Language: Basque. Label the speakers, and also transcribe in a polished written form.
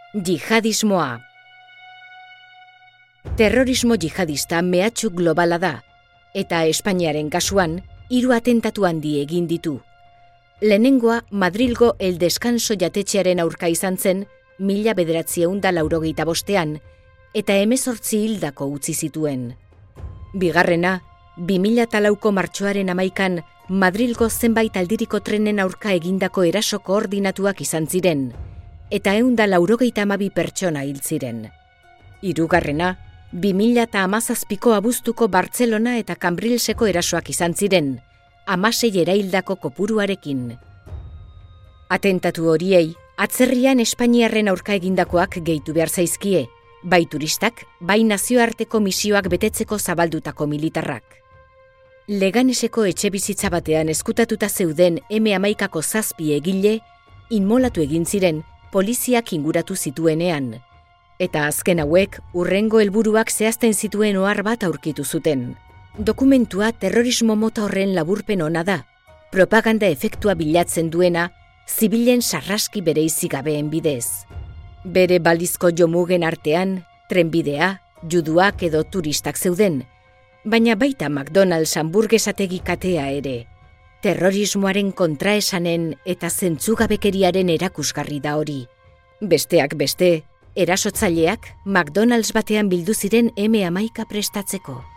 Speaker 1: Jihadismoa. Terrorismo jihadista mehatxu globala da, eta Espainiaren kasuan 3 atentatu handi egin ditu. Lehenengoa Madrilgo El Descanso jatetxearen aurka izan zen 1985 eta 18 hildako utzi zituen. Bigarrena, 2004ko martxoaren 11 Madrilgo zenbait aldiriko trenen aurka egindako eraso koordinatuak izan ziren, eta 192 pertsona hil ziren. Hirugarrena, 2017ko abuztuko Bartzelona eta Cambrileseko erasoak izan ziren, 16 eraildako kopuruarekin. Atentatu horiei, atzerrian Espainiarren aurka egindakoak gehitu behar zaizkie, bai turistak, bai nazioarteko misioak betetzeko zabaldutako militarrak. Leganeseko etxebizitza batean eskutatuta zeuden M11ko 7 egile, inmolatu egin ziren poliziak inguratu zituenean. Eta azken hauek, hurrengo helburuak zehazten zituen ohar bat aurkitu zuten. Dokumentua terrorismo mota horren laburpen ona da, propaganda efektua bilatzen duena, zibilen sarraski bereizi gabeen bidez. Bere balizko jomugen artean, trenbidea, juduak edo turistak zeuden, baina baita McDonald's hamburgesategi katea ere. Terrorismoaren kontraesanen eta zentzugabekeriaren erakusgarri da hori. Besteak beste, erasotzaileak McDonald's batean bildu ziren M11 prestatzeko.